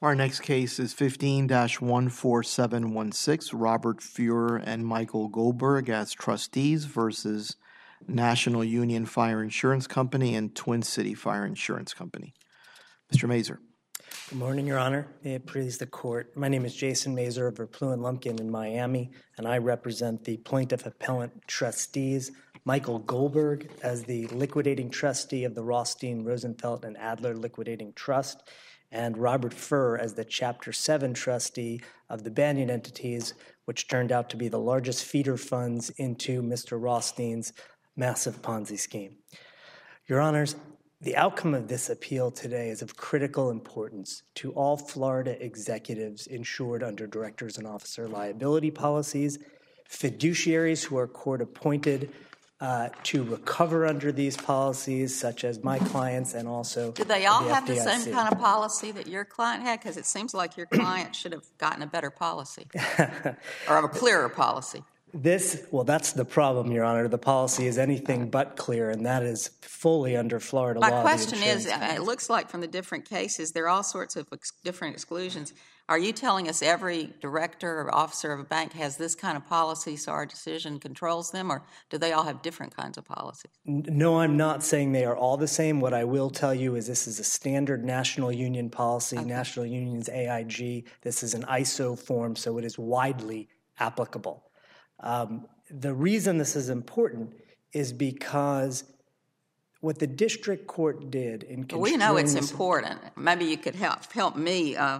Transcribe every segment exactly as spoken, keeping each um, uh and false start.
Our next case is fifteen dash one four seven one six, Robert Fuhrer and Michael Goldberg as trustees versus National Union Fire Insurance Company and Twin City Fire Insurance Company. Mister Mazur. Good morning, Your Honor. May it please the Court. My name is Jason Mazur of Verpluin Lumpkin in Miami, and I represent the plaintiff appellant trustees, Michael Goldberg as the liquidating trustee of the Rothstein, Rosenfeld, and Adler Liquidating Trust, and Robert Fuhrer as the Chapter seven trustee of the Banyan entities, which turned out to be the largest feeder funds into Mister Rothstein's massive Ponzi scheme. Your Honors, the outcome of this appeal today is of critical importance to all Florida executives insured under directors and officer liability policies, fiduciaries who are court-appointed uh, to recover under these policies, such as my clients and also Did they all the have F D I C. the same kind of policy that your client had? Because it seems like your client should have gotten a better policy or a clearer policy. This, well, that's the problem, Your Honor. The policy is anything but clear, and that is fully under Florida My law. My question is, it looks like from the different cases, there are all sorts of ex- different exclusions. Are you telling us every director or officer of a bank has this kind of policy so our decision controls them, or do they all have different kinds of policies? No, I'm not saying they are all the same. What I will tell you is this is a standard national union policy, okay. National Union's A I G. This is an I S O form, so it is widely applicable. Um, the reason this is important is because what the district court did in construing we know it's this, important. Maybe you could help help me. Uh,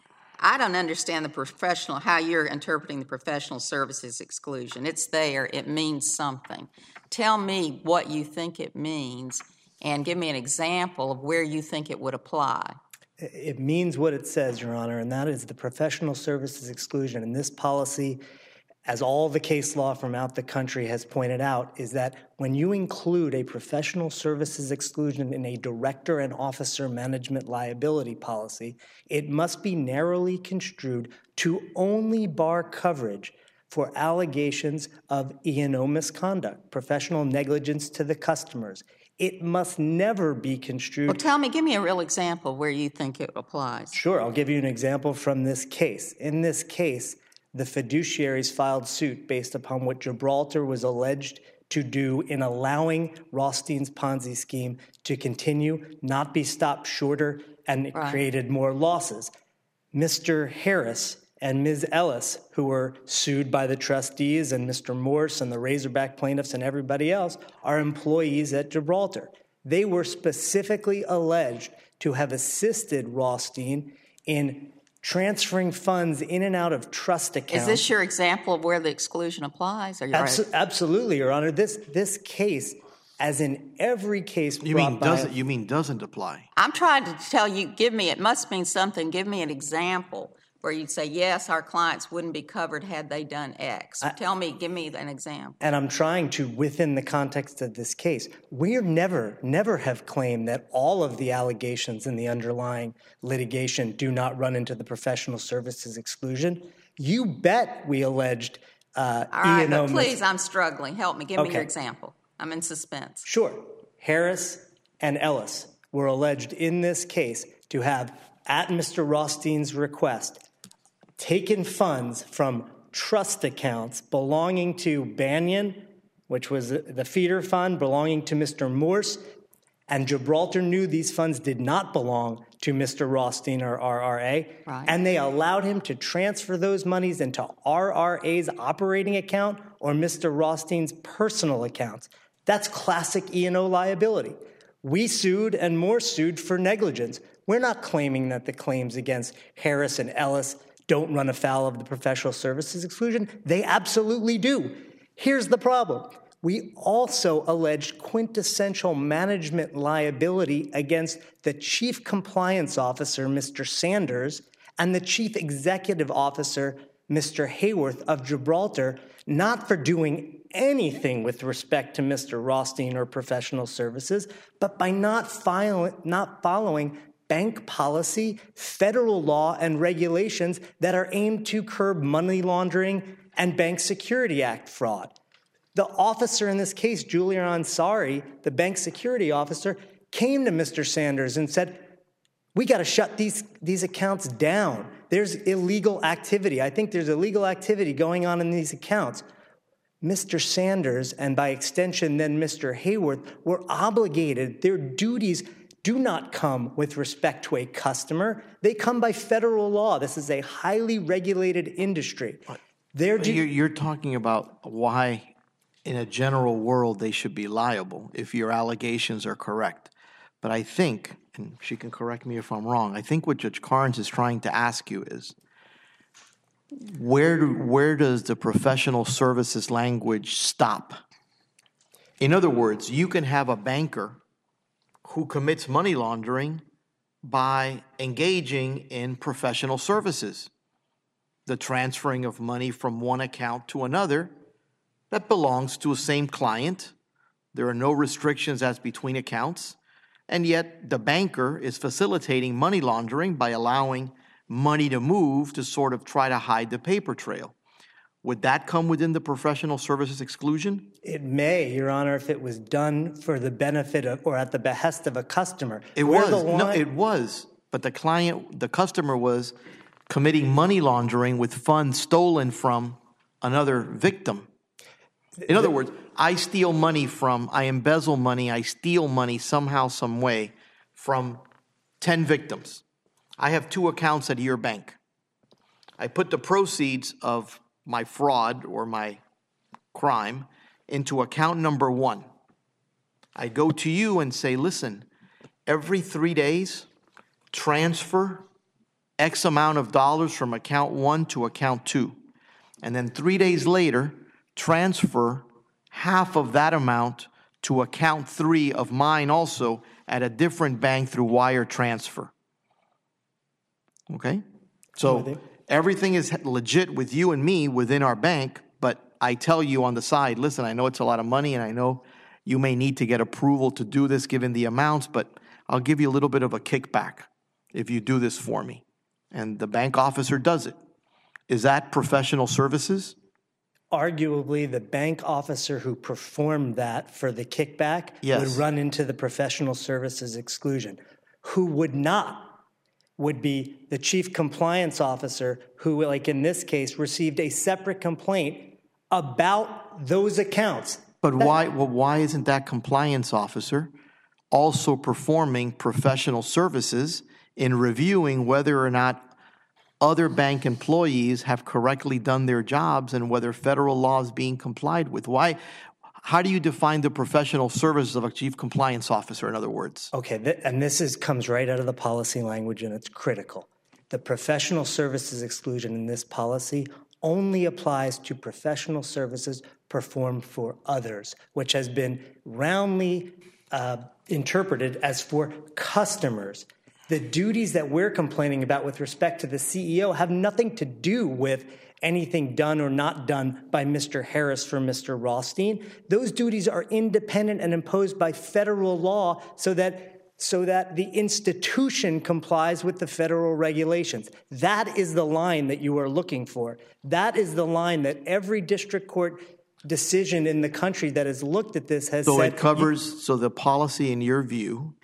I don't understand the professional how you're interpreting the professional services exclusion. It's there. It means something. Tell me what you think it means, and give me an example of where you think it would apply. It means what it says, Your Honor, and that is the professional services exclusion. And this policy, as all the case law from out the country has pointed out, is that when you include a professional services exclusion in a director and officer management liability policy, it must be narrowly construed to only bar coverage for allegations of E and O misconduct, professional negligence to the customers. It must never be construed. Well, tell me, give me a real example where you think it applies. Sure, I'll give you an example from this case. In this case, the fiduciaries filed suit based upon what Gibraltar was alleged to do in allowing Rothstein's Ponzi scheme to continue, not be stopped shorter, and it right. created more losses. Mister Harris and Miz Ellis, who were sued by the trustees, and Mister Morse and the Razorback plaintiffs and everybody else, are employees at Gibraltar. They were specifically alleged to have assisted Rothstein in transferring funds in and out of trust accounts. Is this your example of where the exclusion applies? Are you Abso- right? Absolutely, Your Honor. This this case, as in every case, you mean doesn't you mean doesn't apply? I'm trying to tell you. Give me. It must mean something. Give me an example where you'd say, yes, our clients wouldn't be covered had they done X. I, Tell me. Give me an example. And I'm trying to, within the context of this case, we never, never have claimed that all of the allegations in the underlying litigation do not run into the professional services exclusion. You bet we alleged uh, all right, E and O. But please, I'm struggling. Help me. Give okay. me your example. I'm in suspense. Sure. Harris and Ellis were alleged in this case to have, at Mister Rothstein's request, taken funds from trust accounts belonging to Banyan, which was the feeder fund belonging to Mister Morse, and Gibraltar knew these funds did not belong to Mister Rothstein or R R A, right. and they allowed him to transfer those monies into R R A's operating account or Mister Rothstein's personal accounts. That's classic E and O liability. We sued and Morse sued for negligence. We're not claiming that the claims against Harris and Ellis don't run afoul of the professional services exclusion. They absolutely do. Here's the problem. We also alleged quintessential management liability against the chief compliance officer, Mister Sanders, and the chief executive officer, Mister Hayworth of Gibraltar, not for doing anything with respect to Mister Rothstein or professional services, but by not, file, not following bank policy, federal law, and regulations that are aimed to curb money laundering and Bank Security Act fraud. The officer in this case, Julian Ansari, the bank security officer, came to Mister Sanders and said, We got to shut these, these accounts down. There's illegal activity. I think there's illegal activity going on in these accounts. Mister Sanders, and by extension then Mister Hayworth, were obligated. Their duties do not come with respect to a customer. They come by federal law. This is a highly regulated industry. Their du- you're, you're talking about why, in a general world, they should be liable if your allegations are correct. But I think, and she can correct me if I'm wrong, I think what Judge Carnes is trying to ask you is, where do, where does the professional services language stop? In other words, you can have a banker who commits money laundering by engaging in professional services, the transferring of money from one account to another that belongs to a same client. There are no restrictions as between accounts, and yet the banker is facilitating money laundering by allowing money to move to sort of try to hide the paper trail. Would that come within the professional services exclusion? It may, Your Honor, if it was done for the benefit of or at the behest of a customer. It Where was. the line- No, it was. But the client, the customer was committing money laundering with funds stolen from another victim. In other words, I steal money from, I embezzle money, I steal money somehow, some way from ten victims. I have two accounts at your bank. I put the proceeds of my fraud or my crime into account number one. I go to you and say, listen, every three days, transfer X amount of dollars from account one to account two. And then three days later, transfer half of that amount to account three of mine also at a different bank through wire transfer. Okay? So everything is legit with you and me within our bank, but I tell you on the side, listen, I know it's a lot of money and I know you may need to get approval to do this given the amounts, but I'll give you a little bit of a kickback if you do this for me. And the bank officer does it. Is that professional services? Arguably, the bank officer who performed that for the kickback Yes. would run into the professional services exclusion. Who would not would be the chief compliance officer who, like in this case, received a separate complaint about those accounts. But why, well, why isn't that compliance officer also performing professional services in reviewing whether or not other bank employees have correctly done their jobs and whether federal law is being complied with? Why? How do you define the professional services of a chief compliance officer, in other words? Okay, th- and this is comes right out of the policy language, and it's critical. The professional services exclusion in this policy only applies to professional services performed for others, which has been roundly uh, interpreted as for customers. The duties that we're complaining about with respect to the C E O have nothing to do with anything done or not done by Mister Harris for Mister Rothstein. Those duties are independent and imposed by federal law so that so that the institution complies with the federal regulations. That is the line that you are looking for. That is the line that every district court decision in the country that has looked at this has so said. So it covers, so the policy in your view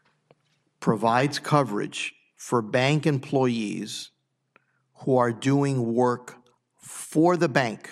provides coverage for bank employees who are doing work for the bank,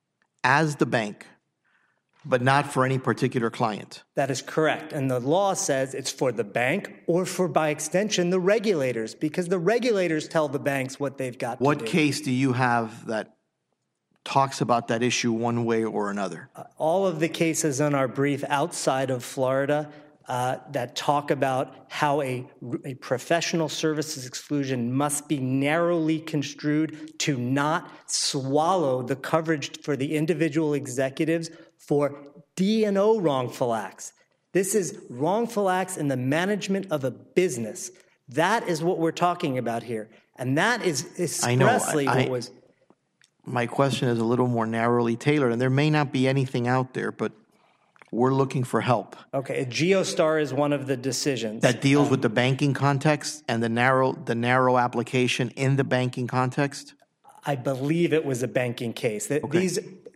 as the bank, but not for any particular client. That is correct. And the law says it's for the bank or for, by extension, the regulators, because the regulators tell the banks what they've got What to do. case do you have that talks about that issue one way or another? Uh, all of the cases in our brief outside of Florida uh, that talk about how a, a professional services exclusion must be narrowly construed to not swallow the coverage for the individual executives for D and O wrongful acts. This is wrongful acts in the management of a business. That is what we're talking about here. And that is expressly I know, I, what was... My question is a little more narrowly tailored, and there may not be anything out there, but we're looking for help. Okay, GeoStar is one of the decisions. That deals um, with the banking context and the narrow the narrow application in the banking context? I believe it was a banking case. Okay. These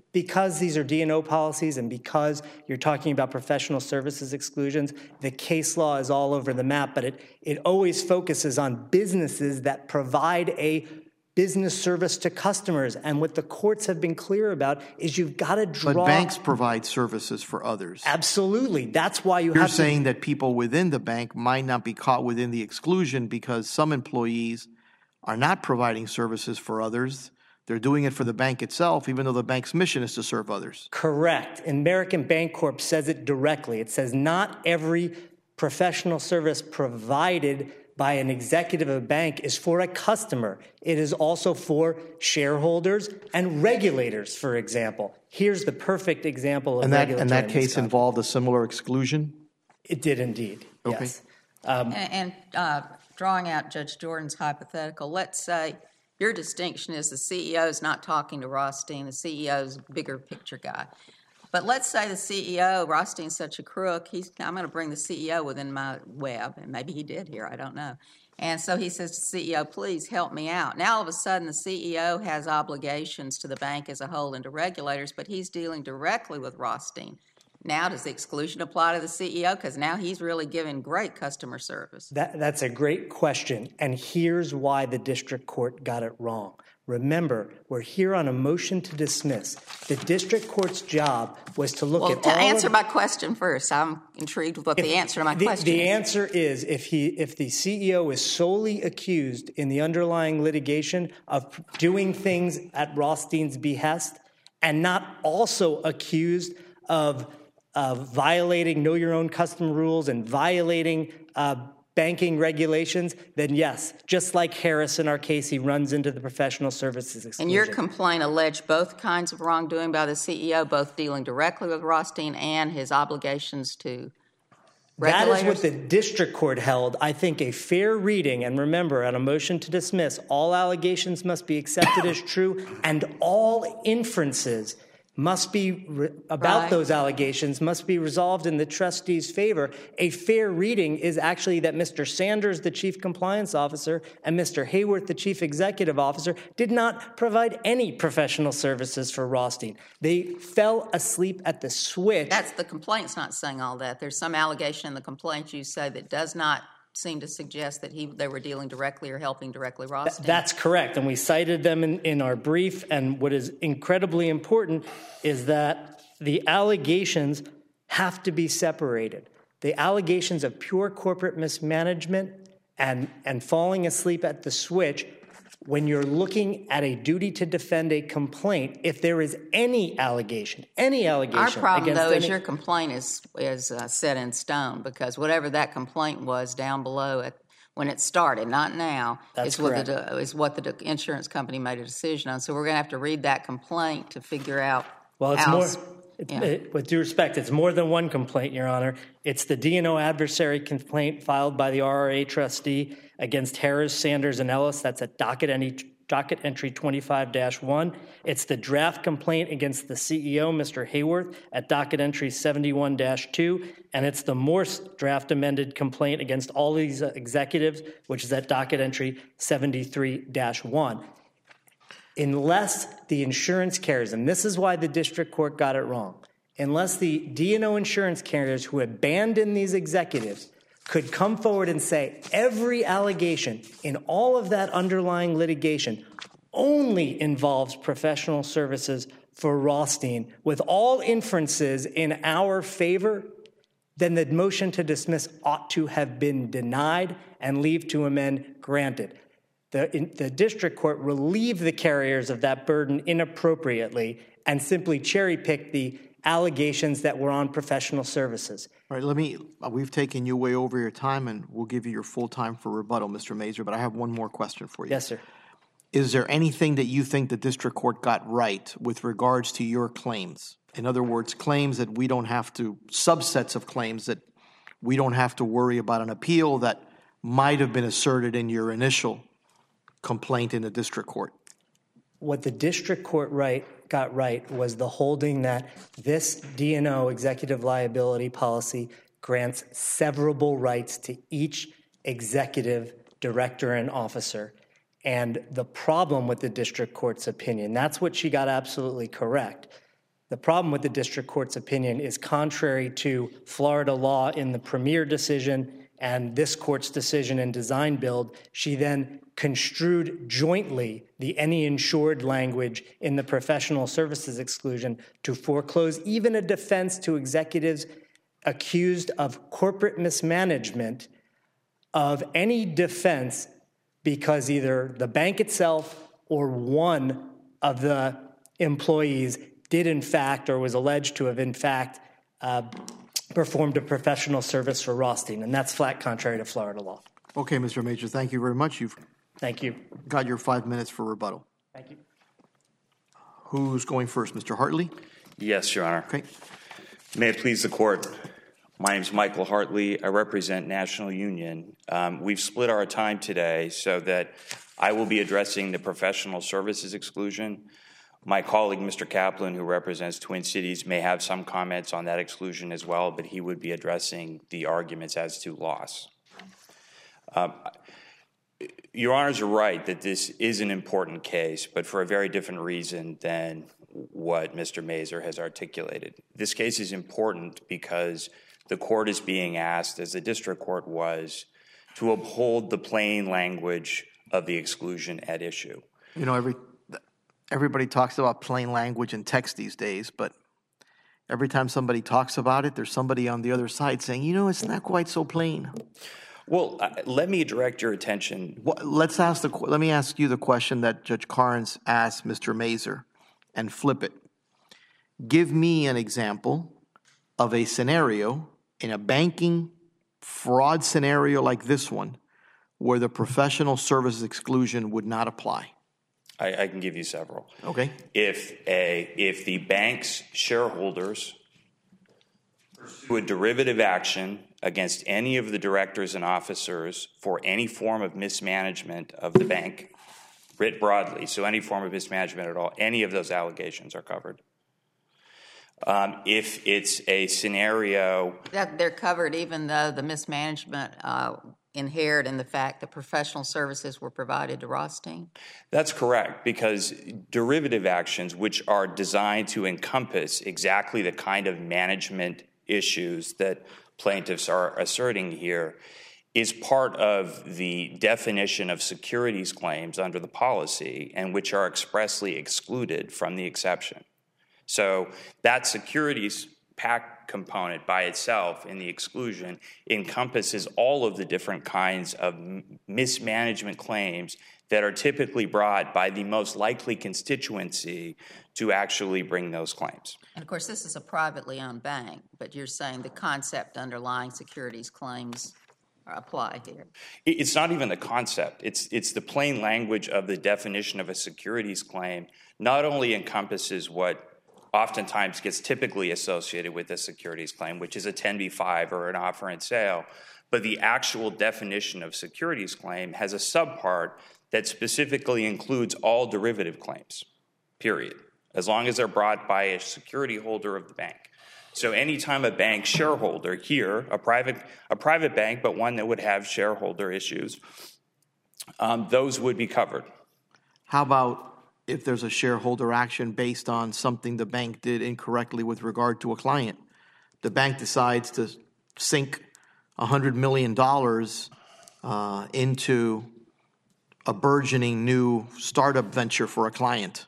because these are D and O policies and because you're talking about professional services exclusions, the case law is all over the map, but it, it always focuses on businesses that provide a business service to customers. And what the courts have been clear about is you've got to draw... But banks provide services for others. Absolutely. That's why you You're have to... You're saying that people within the bank might not be caught within the exclusion because some employees are not providing services for others. They're doing it for the bank itself, even though the bank's mission is to serve others. Correct. American Bancorp says it directly. It says not every professional service provided by an executive of a bank is for a customer. It is also for shareholders and regulators, for example. Here's the perfect example of and that, regulatory And that case misconduct. Involved a similar exclusion? It did indeed, okay. yes. Um, and and uh, drawing out Judge Jordan's hypothetical, let's say your distinction is the C E O is not talking to Rothstein, the C E O is a bigger picture guy. But let's say the C E O, Rothstein's such a crook, he's, I'm going to bring the C E O within my web, and maybe he did here, I don't know. And so he says to the C E O, please help me out. Now all of a sudden the C E O has obligations to the bank as a whole and to regulators, but he's dealing directly with Rothstein. Now does the exclusion apply to the C E O? Because now he's really giving great customer service. That, that's a great question, and here's why the district court got it wrong. Remember, we're here on a motion to dismiss. The district court's job was to look well, at to all answer of, my question first. I'm intrigued with what if, the answer to my the, question the is. The answer is if he, if the C E O is solely accused in the underlying litigation of doing things at Rothstein's behest and not also accused of, of violating know your own customer rules and violating uh, banking regulations, then yes, just like Harris in our case, he runs into the professional services exclusion. And your complaint alleged both kinds of wrongdoing by the C E O, both dealing directly with Rothstein and his obligations to regulators? That is what the district court held. I think a fair reading, and remember, on a motion to dismiss, all allegations must be accepted as true, and all inferences must be re- about right. those allegations must be resolved in the trustee's favor. A fair reading is actually that Mister Sanders, the chief compliance officer, and Mister Hayworth, the chief executive officer, did not provide any professional services for Rothstein. They fell asleep at the switch. That's the complaint's not saying all that. There's some allegation in the complaint you say that does not seem to suggest that he they were dealing directly or helping directly Rothstein. That's correct, and we cited them in, in our brief, and what is incredibly important is that the allegations have to be separated. The allegations of pure corporate mismanagement and, and falling asleep at the switch, when you're looking at a duty to defend a complaint, if there is any allegation, any allegation Our problem, against though, any, is your complaint is is uh, set in stone because whatever that complaint was down below at, when it started, not now, That's is what, correct. the, is what the insurance company made a decision on. So we're going to have to read that complaint to figure out Well, it's how, more, it's, yeah. it, with due respect, it's more than one complaint, Your Honor. It's the D and O adversary complaint filed by the R R A trustee against Harris, Sanders, and Ellis. That's at docket entry, docket entry twenty-five dash one. It's the draft complaint against the C E O, Mister Hayworth, at docket entry seventy-one dash two. And it's the Morse draft amended complaint against all these uh, executives, which is at docket entry seventy-three dash one. Unless the insurance carriers, and this is why the district court got it wrong, unless the D and O insurance carriers who abandoned these executives could come forward and say every allegation in all of that underlying litigation only involves professional services for Rothstein with all inferences in our favor, then the motion to dismiss ought to have been denied and leave to amend granted. The, in, the district court relieved the carriers of that burden inappropriately and simply cherry-picked the allegations that were on professional services. All right, let me, uh, we've taken you way over your time, and we'll give you your full time for rebuttal, Mister Mazur, but I have one more question for you. Yes, sir. Is there anything that you think the district court got right with regards to your claims? In other words, claims that we don't have to, subsets of claims that we don't have to worry about an appeal that might have been asserted in your initial complaint in the district court? What the district court right got right was the holding that this D and O executive liability policy grants severable rights to each executive, director, and officer. And the problem with the district court's opinion, that's what she got absolutely correct. The problem with the district court's opinion is contrary to Florida law in the Premier decision and this court's decision in Design Build. She then construed jointly the any insured language in the professional services exclusion to foreclose even a defense to executives accused of corporate mismanagement of any defense because either the bank itself or one of the employees did in fact or was alleged to have in fact uh, performed a professional service for Rothstein, and that's flat contrary to Florida law. Okay, Mister Major, thank you very much. You've Thank you. got your five minutes for rebuttal. Thank you. Who's going first, Mister Hartley? Yes, Your Honor. Okay. May it please the Court. My name is Michael Hartley. I represent National Union. Um, we've split our time today so that I will be addressing the professional services exclusion. My colleague, Mister Kaplan, who represents Twin Cities, may have some comments on that exclusion as well, but he would be addressing the arguments as to loss. Um, Your Honors are right that this is an important case, but for a very different reason than what Mister Mazur has articulated. This case is important because the court is being asked, as the district court was, to uphold the plain language of the exclusion at issue. You know, every everybody talks about plain language and text these days, but every time somebody talks about it, there's somebody on the other side saying, you know, it's not quite so plain. Well, uh, let me direct your attention. Well, let's ask the. Let me ask you the question that Judge Carnes asked Mister Mazur, and flip it. Give me an example of a scenario in a banking fraud scenario like this one, where the professional services exclusion would not apply. I, I can give you several. Okay. If a if the bank's shareholders pursue a derivative action against any of the directors and officers for any form of mismanagement of the bank, writ broadly, so any form of mismanagement at all, any of those allegations are covered. Um, if it's a scenario... That they're covered even though the mismanagement uh, inhered in the fact that professional services were provided to Rothstein? That's correct, because derivative actions, which are designed to encompass exactly the kind of management issues that plaintiffs are asserting here, is part of the definition of securities claims under the policy and which are expressly excluded from the exception. So that securities pack component by itself in the exclusion encompasses all of the different kinds of mismanagement claims that are typically brought by the most likely constituency to actually bring those claims. And of course, this is a privately owned bank, but you're saying the concept underlying securities claims apply here. It's not even the concept. It's it's the plain language of the definition of a securities claim not only encompasses what oftentimes gets typically associated with a securities claim, which is a ten B five or an offer and sale, but the actual definition of securities claim has a subpart that specifically includes all derivative claims, period, as long as they're brought by a security holder of the bank. So anytime a bank shareholder here, a private a private bank, but one that would have shareholder issues, um, those would be covered. How about if there's a shareholder action based on something the bank did incorrectly with regard to a client? The bank decides to sink one hundred million dollars uh, into a burgeoning new startup venture for a client,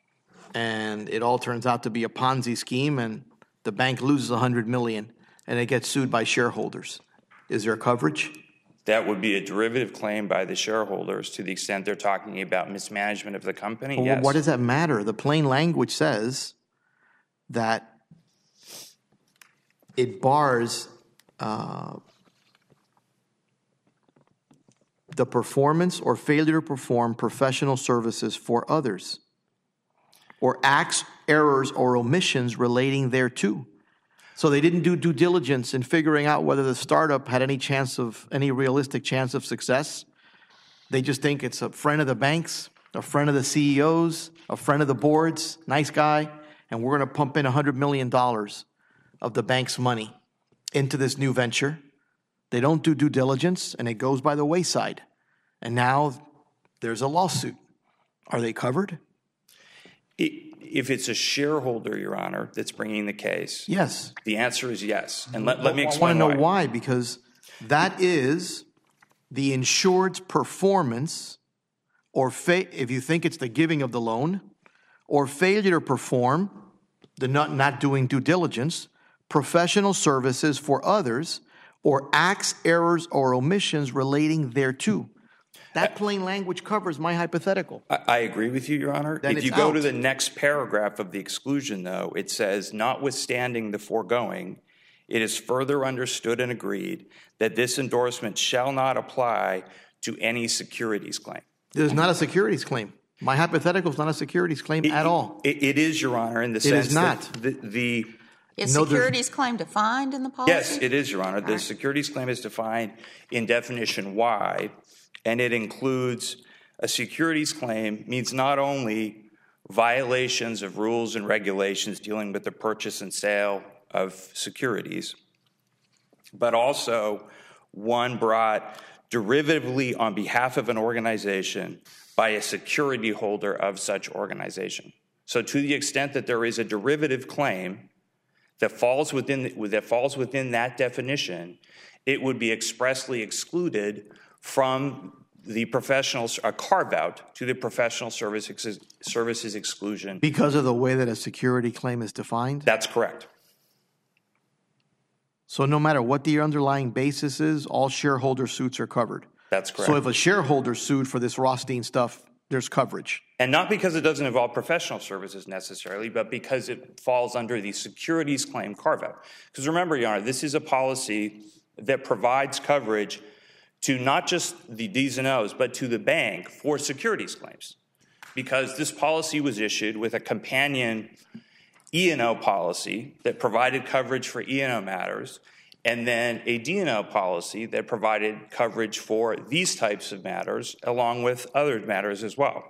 and it all turns out to be a Ponzi scheme, and the bank loses one hundred million dollars, and it gets sued by shareholders. Is there coverage? That would be a derivative claim by the shareholders to the extent they're talking about mismanagement of the company. Well, yes. What does that matter? The plain language says that it bars uh, the performance or failure to perform professional services for others, or acts, errors, or omissions relating thereto. So they didn't do due diligence in figuring out whether the startup had any chance of, any realistic chance of success. They just think it's a friend of the banks, a friend of the C E Os, a friend of the boards, nice guy, and we're going to pump in one hundred million dollars of the bank's money into this new venture. They don't do due diligence, and it goes by the wayside. And now there's a lawsuit. Are they covered? It, If it's a shareholder, Your Honor, that's bringing the case, Yes. the answer is yes. And let, let me I want explain to know why. why, because that is the insured's performance, or fa- if you think it's the giving of the loan, or failure to perform, the not, not doing due diligence, professional services for others, or acts, errors, or omissions relating thereto. That plain language covers my hypothetical. I, I agree with you, Your Honor. Then if it's you go out. to the next paragraph of the exclusion, though, it says, notwithstanding the foregoing, it is further understood and agreed that this endorsement shall not apply to any securities claim. There's not a securities claim. My hypothetical is not a securities claim It- at all. It, it is, Your Honor, in the It sense is not. that the, the Is No, there's- securities claim defined in the policy? yes, it is, Your Honor. The right. securities claim is defined in definition Y, and it includes a securities claim means not only violations of rules and regulations dealing with the purchase and sale of securities, but also one brought derivatively on behalf of an organization by a security holder of such organization. So to the extent that there is a derivative claim that falls within the, that falls within that definition, it would be expressly excluded from the professional, a carve out to the professional service ex, services exclusion. Because of the way that a security claim is defined? That's correct. So no matter what the underlying basis is, all shareholder suits are covered. That's correct. So if a shareholder sued for this Rothstein stuff, there's coverage. And not because it doesn't involve professional services necessarily, but because it falls under the securities claim carve-out. Because remember, Your Honor, this is a policy that provides coverage to not just the D's and O's, but to the bank for securities claims. Because this policy was issued with a companion E and O policy that provided coverage for E and O matters, and then a D and O policy that provided coverage for these types of matters, along with other matters as well.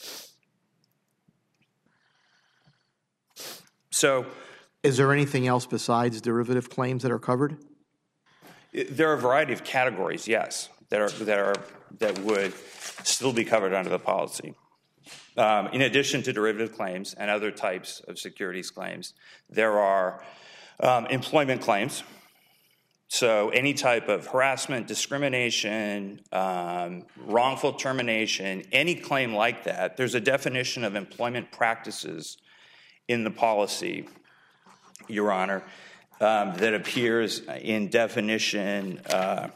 So, Is there anything else besides derivative claims that are covered? there are a variety of categories, yes, that are that are that would still be covered under the policy. Um, in addition to derivative claims and other types of securities claims, there are um, employment claims. So any type of harassment, discrimination, um, wrongful termination, any claim like that, there's a definition of employment practices in the policy, Your Honor, um, that appears in definition uh,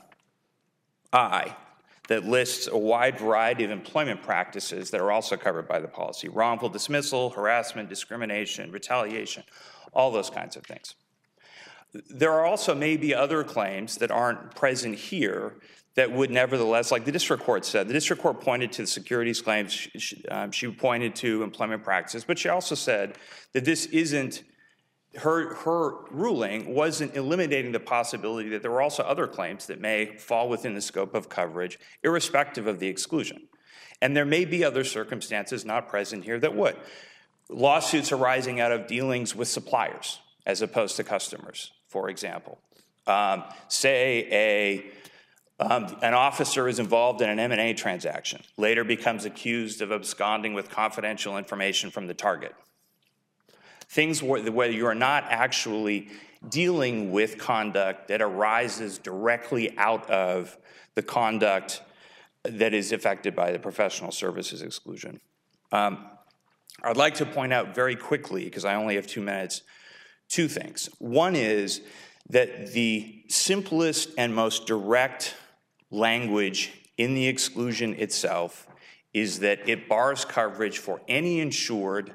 I, that lists a wide variety of employment practices that are also covered by the policy. Wrongful dismissal, harassment, discrimination, retaliation, all those kinds of things. There are also maybe other claims that aren't present here that would nevertheless, like the district court said, the district court pointed to the securities claims, she, um, she pointed to employment practices, but she also said that this isn't, her, her ruling wasn't eliminating the possibility that there were also other claims that may fall within the scope of coverage, irrespective of the exclusion. And there may be other circumstances not present here that would. Lawsuits arising out of dealings with suppliers as opposed to customers, for example. Um, say a um, an officer is involved in an M and A transaction, later becomes accused of absconding with confidential information from the target. Things where, where you are not actually dealing with conduct that arises directly out of the conduct that is affected by the professional services exclusion. Um, I'd like to point out very quickly, because I only have two minutes, two things. One is that the simplest and most direct language in the exclusion itself is that it bars coverage for any insured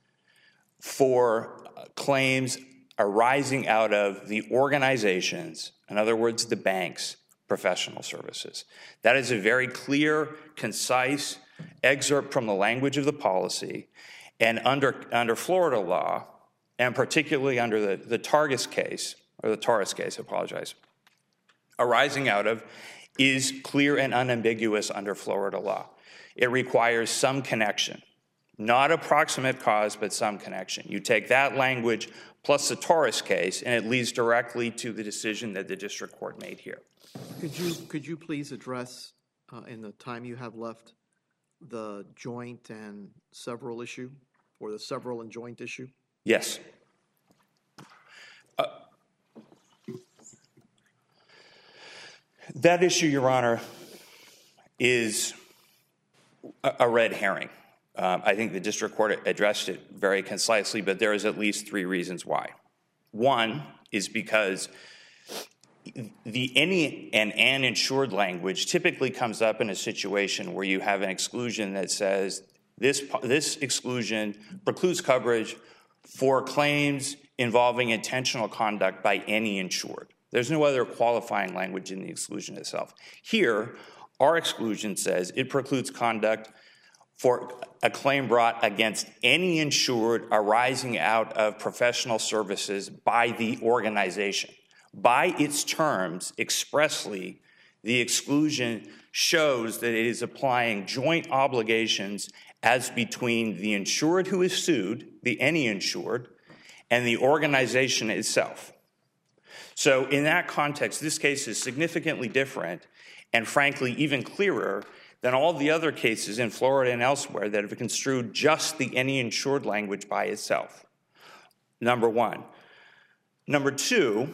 for claims arising out of the organization's, in other words, the bank's professional services. That is a very clear, concise excerpt from the language of the policy, and under, under Florida law, and particularly under the, the Targus case, or the Taurus case, I apologize, arising out of is clear and unambiguous under Florida law. It requires some connection, not approximate cause, but some connection. You take that language plus the Taurus case, and it leads directly to the decision that the district court made here. Could you, could you please address, uh, in the time you have left, the joint and several issue or the several and joint issue? Yes. Uh, that issue, Your Honor, is a, a red herring. Um, I think the district court addressed it very concisely, but there is at least three reasons why. One is because the any and an insured language typically comes up in a situation where you have an exclusion that says this, this exclusion precludes coverage for claims involving intentional conduct by any insured. There's no other qualifying language in the exclusion itself. Here, our exclusion says it precludes conduct for a claim brought against any insured arising out of professional services by the organization. By its terms, expressly, the exclusion shows that it is applying joint obligations as between the insured who is sued, the any insured, and the organization itself. So in that context, this case is significantly different and frankly even clearer than all the other cases in Florida and elsewhere that have construed just the any insured language by itself. Number one. Number two,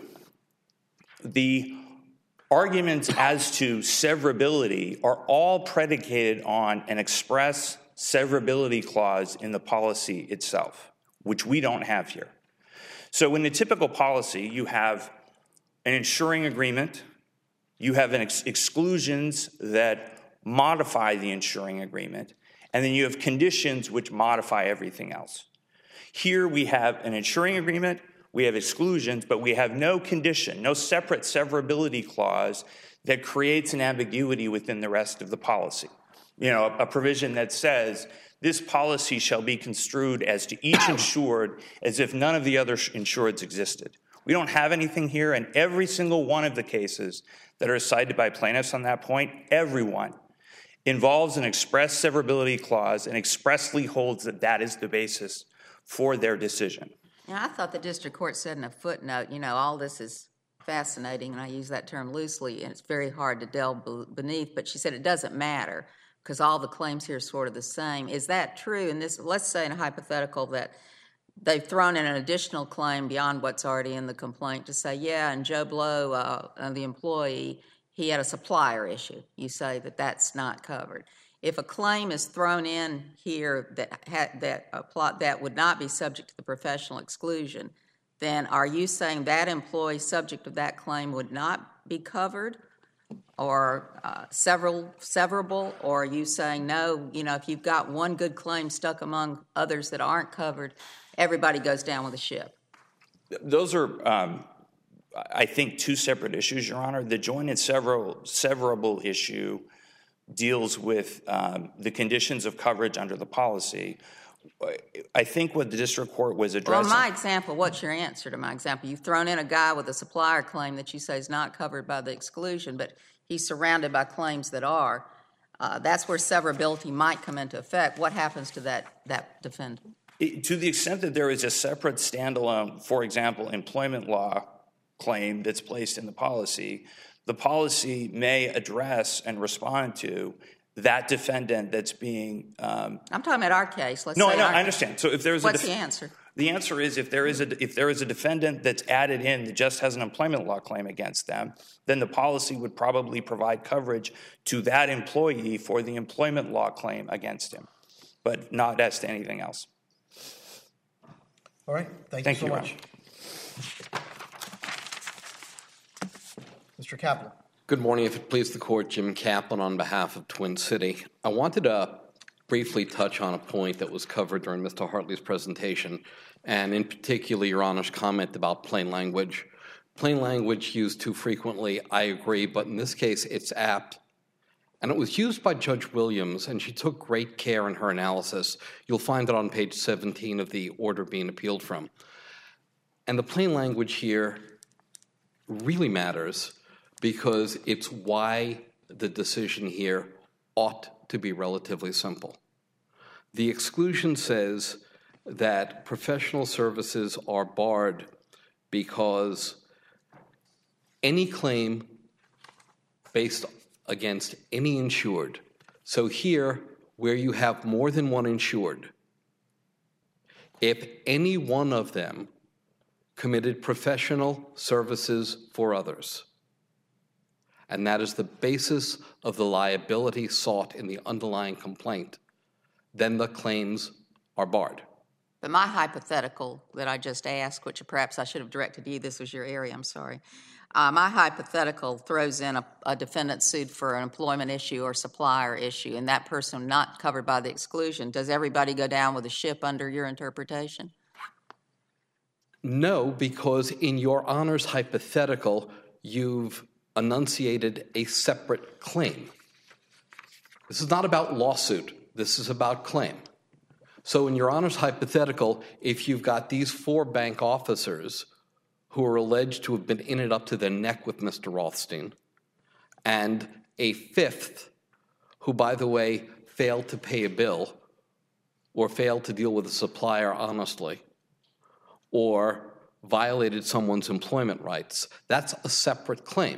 the arguments as to severability are all predicated on an express severability clause in the policy itself, which we don't have here. So in the typical policy, you have an insuring agreement, you have an ex- exclusions that modify the insuring agreement, and then you have conditions which modify everything else. Here we have an insuring agreement, we have exclusions, but we have no condition, no separate severability clause that creates an ambiguity within the rest of the policy. You know, a, a provision that says this policy shall be construed as to each insured as if none of the other insureds existed. We don't have anything here, and every single one of the cases that are cited by plaintiffs on that point, everyone, involves an express severability clause and expressly holds that that is the basis for their decision. Now, I thought the district court said in a footnote, you know, all this is fascinating, and I use that term loosely, and it's very hard to delve beneath, but she said it doesn't matter because all the claims here are sort of the same. Is that true? In this, let's say in a hypothetical that they've thrown in an additional claim beyond what's already in the complaint to say, yeah, and Joe Blow, uh, the employee, he had a supplier issue. You say that that's not covered. If a claim is thrown in here that ha- that a plot that would not be subject to the professional exclusion, then are you saying that employee subject of that claim would not be covered or uh, several severable? Or are you saying no, you know, if you've got one good claim stuck among others that aren't covered, everybody goes down with the ship? Those are, um, I think, two separate issues, Your Honor. The joint and several, severable issue deals with um, the conditions of coverage under the policy. I think what the district court was addressing... Well, my example, what's your answer to my example? You've thrown in a guy with a supplier claim that you say is not covered by the exclusion, but he's surrounded by claims that are. Uh, that's where severability might come into effect. What happens to that, that defendant? It, to the extent that there is a separate standalone, for example, employment law claim that's placed in the policy, the policy may address and respond to that defendant that's being... Um, I'm talking about our case. Let's no, say no, our I understand. So if there's What's a def- the answer? The answer is if there is a if there is a defendant that's added in that just has an employment law claim against them, then the policy would probably provide coverage to that employee for the employment law claim against him, but not as to anything else. All right. Thank, Thank you so you, much. Mister Kaplan. Good morning. If it pleases the court, Jim Kaplan on behalf of Twin City. I wanted to briefly touch on a point that was covered during Mister Hartley's presentation, and in particular, Your Honor's comment about plain language. Plain language used too frequently, I agree, but in this case, it's apt. And it was used by Judge Williams, and she took great care in her analysis. You'll find it on page seventeen of the order being appealed from. And the plain language here really matters because it's why the decision here ought to be relatively simple. The exclusion says that professional services are barred because any claim based against any insured. So here, where you have more than one insured, if any one of them committed professional services for others. And that is the basis of the liability sought in the underlying complaint, then the claims are barred. But my hypothetical that I just asked, which perhaps I should have directed you, this was your area, I'm sorry. Uh, my hypothetical throws in a, a defendant sued for an employment issue or supplier issue, and that person not covered by the exclusion. Does everybody go down with a ship under your interpretation? No, because in your Honor's hypothetical, you've enunciated a separate claim. This is not about lawsuit. This is about claim. So in your Honor's hypothetical, if you've got these four bank officers who are alleged to have been in it up to their neck with Mister Rothstein, and a fifth who, by the way, failed to pay a bill or failed to deal with a supplier honestly or violated someone's employment rights, that's a separate claim.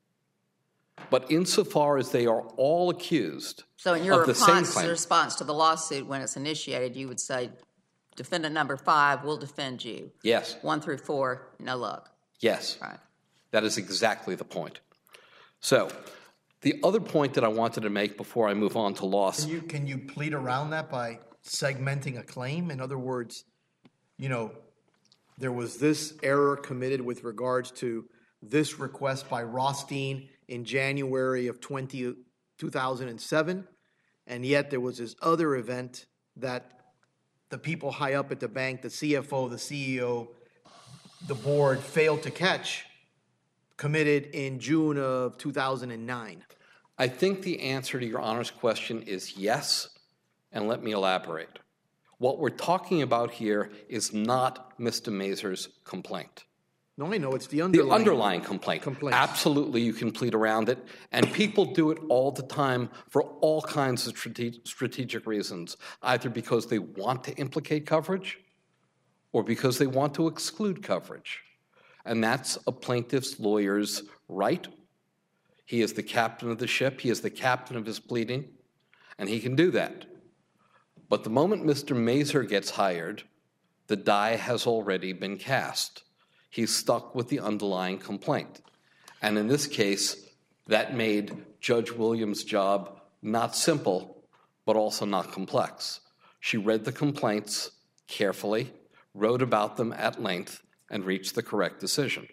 But insofar as they are all accused So in your of the same response, claim, response to the lawsuit when it's initiated, you would say, defendant number five will defend you. yes, One through four, no luck. yes, Right. that is exactly the point. So the other point that I wanted to make before I move on to loss, Can you, can you plead around that by segmenting a claim? In other words, you know, there was this error committed with regards to this request by Rothstein in January of twenty, two thousand seven, and yet there was this other event that the people high up at the bank, the C F O, the C E O, the board failed to catch, committed in June of two thousand nine. I think the answer to your Honor's question is yes, and let me elaborate. What we're talking about here is not Mister Mazur's complaint. No, I know, it's the The underlying. underlying complaint. Complaints. Absolutely, you can plead around it, and people do it all the time for all kinds of strate- strategic reasons, either because they want to implicate coverage or because they want to exclude coverage. And that's a plaintiff's lawyer's right. He is the captain of the ship. He is the captain of his pleading, and he can do that. But the moment Mister Mazur gets hired, the die has already been cast. He's stuck with the underlying complaint. And in this case, that made Judge Williams' job not simple, but also not complex. She read the complaints carefully, wrote about them at length, and reached the correct decision.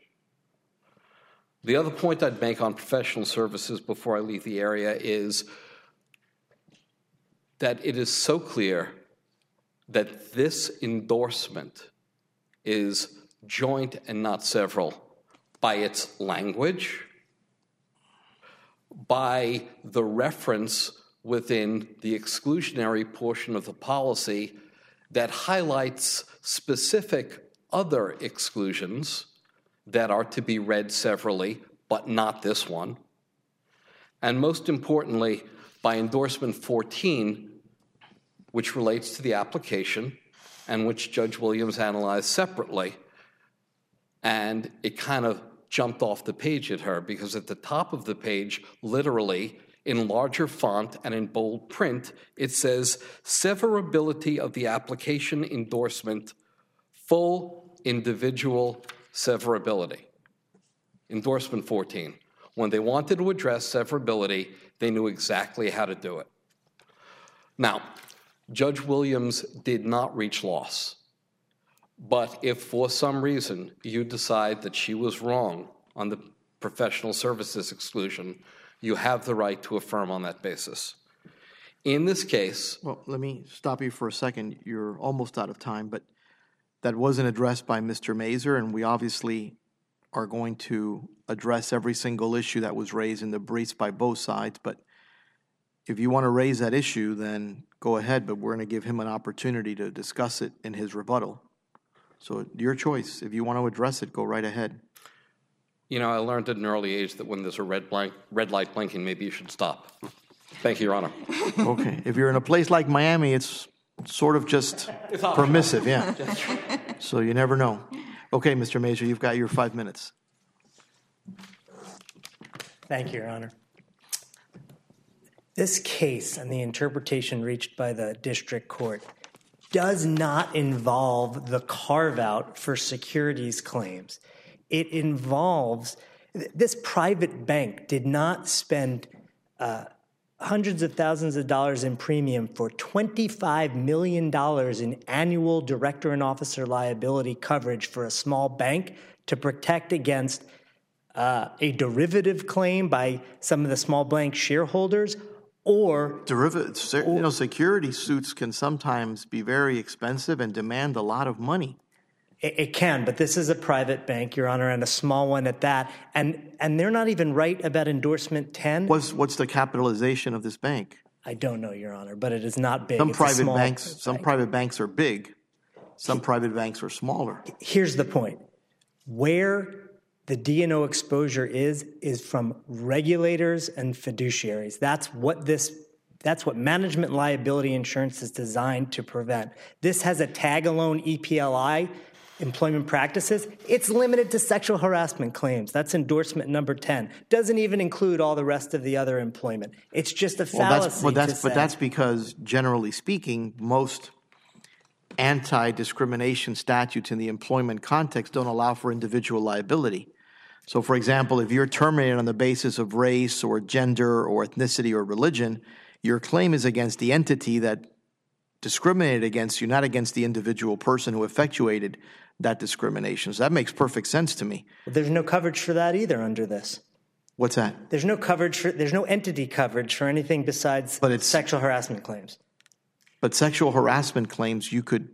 The other point I'd make on professional services before I leave the area is that it is so clear that this endorsement is joint and not several by its language, by the reference within the exclusionary portion of the policy that highlights specific other exclusions that are to be read severally, but not this one. And most importantly, by endorsement fourteen, which relates to the application and which Judge Williams analyzed separately. And it kind of jumped off the page at her because at the top of the page, literally, in larger font and in bold print, it says, severability of the application endorsement, full individual severability. Endorsement fourteen. When they wanted to address severability, they knew exactly how to do it. Now, Judge Williams did not reach loss. But if for some reason you decide that she was wrong on the professional services exclusion, you have the right to affirm on that basis. In this case... Well, let me stop you for a second. You're almost out of time, but that wasn't addressed by Mister Mazur, and we obviously are going to address every single issue that was raised in the briefs by both sides. But if you want to raise that issue, then go ahead, but we're going to give him an opportunity to discuss it in his rebuttal. So your choice. If you want to address it, go right ahead. You know, I learned at an early age that when there's a red, blank, red light blinking, maybe you should stop. Thank you, Your Honor. Okay. If you're in a place like Miami, it's sort of just permissive, yeah. So you never know. Okay, Mister Mazur, you've got your five minutes. Thank you, Your Honor. This case and the interpretation reached by the district court does not involve the carve-out for securities claims. It involves, this private bank did not spend uh, hundreds of thousands of dollars in premium for twenty-five million dollars in annual director and officer liability coverage for a small bank to protect against uh, a derivative claim by some of the small bank shareholders, or derivatives. You know, security suits can sometimes be very expensive and demand a lot of money. It, it can, but this is a private bank, Your Honor, and a small one at that. And and they're not even right about endorsement ten. What's what's the capitalization of this bank? I don't know, Your Honor, but it is not big. Some It's a private small banks, bank. some private banks are big. Some private banks are smaller. Here's the point. Where the D and O exposure is, is from regulators and fiduciaries. That's what this, that's what management liability insurance is designed to prevent. This has a tag-alone E P L I, employment practices. It's limited to sexual harassment claims. That's endorsement number ten. Doesn't even include all the rest of the other employment. It's just a fallacy. Well, that's, well, that's, to but say. that's because, generally speaking, most anti-discrimination statutes in the employment context don't allow for individual liability. So, for example, if you're terminated on the basis of race or gender or ethnicity or religion, your claim is against the entity that discriminated against you, not against the individual person who effectuated that discrimination. So that makes perfect sense to me. There's no coverage for that either under this. What's that? There's no coverage for, there's no entity coverage for anything besides But it's- sexual harassment claims. But sexual harassment claims you could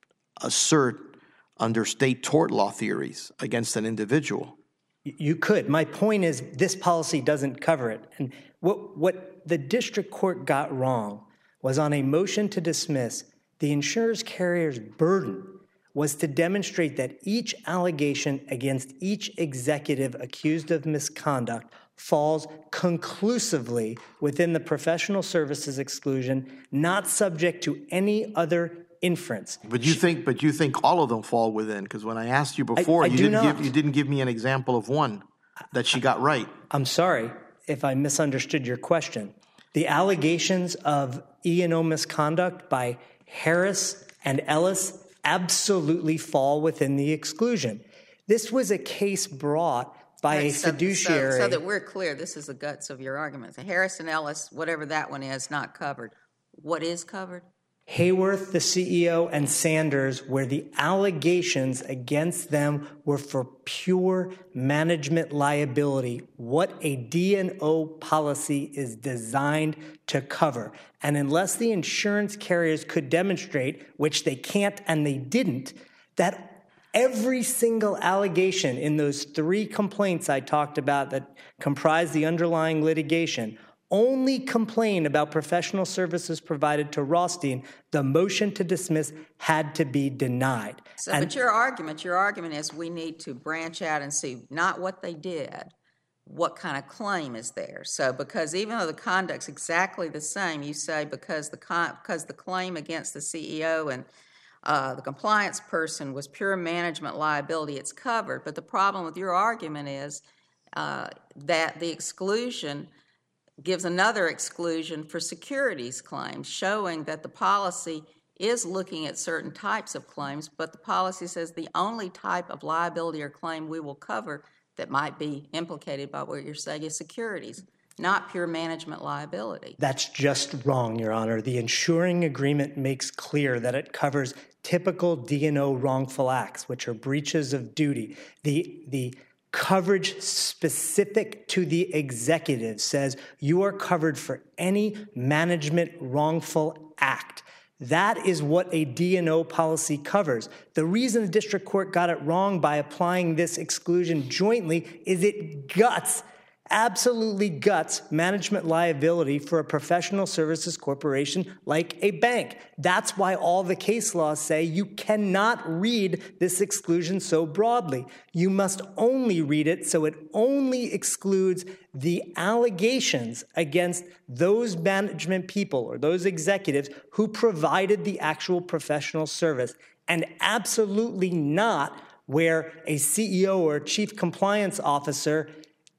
assert under state tort law theories against an individual. You could. My point is this policy doesn't cover it. And what what the district court got wrong was on a motion to dismiss, the insurance carrier's burden was to demonstrate that each allegation against each executive accused of misconduct falls conclusively within the professional services exclusion, not subject to any other inference. But you think, but you think all of them fall within? Because when I asked you before, I you do didn't not. give you didn't give me an example of one that she got right. I'm sorry if I misunderstood your question. The allegations of E and O misconduct by Harris and Ellis absolutely fall within the exclusion. This was a case brought by a So- so- fiduciary. So that we're clear, this is the guts of your argument. Harris and Ellis, whatever that one is, not covered. What is covered? Hayworth, the C E O, and Sanders, where the allegations against them were for pure management liability, what a D and O policy is designed to cover. And unless the insurance carriers could demonstrate, which they can't and they didn't, that every single allegation in those three complaints I talked about that comprise the underlying litigation only complain about professional services provided to Rothstein, the motion to dismiss had to be denied. So, And- but your argument, your argument is we need to branch out and see not what they did, what kind of claim is there. So, because even though the conduct's exactly the same, you say because the con- because the claim against the C E O and uh, the compliance person was pure management liability, it's covered. But the problem with your argument is uh, that the exclusion gives another exclusion for securities claims, showing that the policy is looking at certain types of claims, but the policy says the only type of liability or claim we will cover that might be implicated by what you're saying is securities, not pure management liability. That's just wrong, Your Honor. The insuring agreement makes clear that it covers typical D and O wrongful acts, which are breaches of duty. The, the coverage specific to the executive says you are covered for any management wrongful act. That is what a D and O policy covers. The reason the district court got it wrong by applying this exclusion jointly is it guts, absolutely guts management liability for a professional services corporation like a bank. That's why all the case laws say you cannot read this exclusion so broadly. You must only read it so it only excludes the allegations against those management people or those executives who provided the actual professional service, and absolutely not where a C E O or chief compliance officer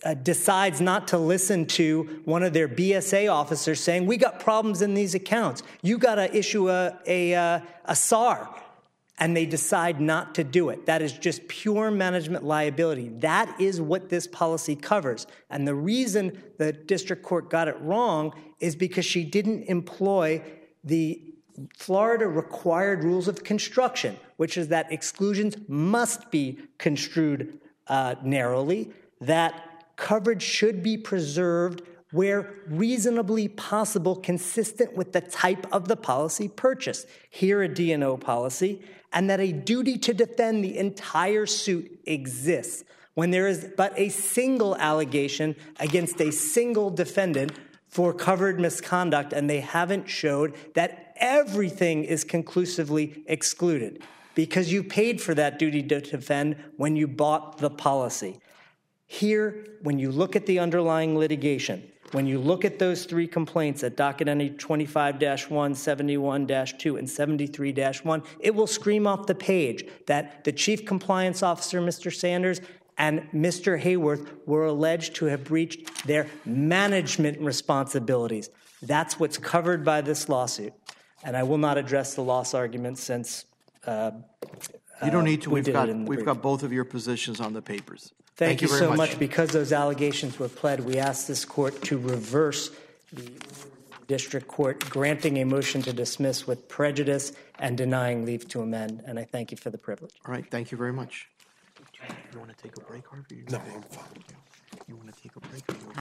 uh, decides not to listen to one of their B S A officers saying, we got problems in these accounts, you got to issue a, a, uh, a S A R, and they decide not to do it. That is just pure management liability. That is what this policy covers. And the reason the district court got it wrong is because she didn't employ the Florida required rules of construction, which is that exclusions must be construed uh, narrowly, that coverage should be preserved where reasonably possible, consistent with the type of the policy purchased, here a D and O policy, and that a duty to defend the entire suit exists when there is but a single allegation against a single defendant for covered misconduct, and they haven't showed that everything is conclusively excluded because you paid for that duty to defend when you bought the policy. Here, when you look at the underlying litigation, when you look at those three complaints at docket entry twenty-five dash one, seventy-one dash two, and seventy-three dash one, it will scream off the page that the chief compliance officer, Mister Sanders, and Mister Hayworth were alleged to have breached their management responsibilities. That's what's covered by this lawsuit. And I will not address the loss argument since uh, you don't need to. We We've got we've we've got both of your positions on the papers. Thank, Thank you, you very so much. much. Because those allegations were pled, we ask this court to reverse the district court granting a motion to dismiss with prejudice and denying leave to amend. And I thank you for the privilege. All right. Thank you very much. You want to take a break, Harvey? No, I'm fine. You want to take a break?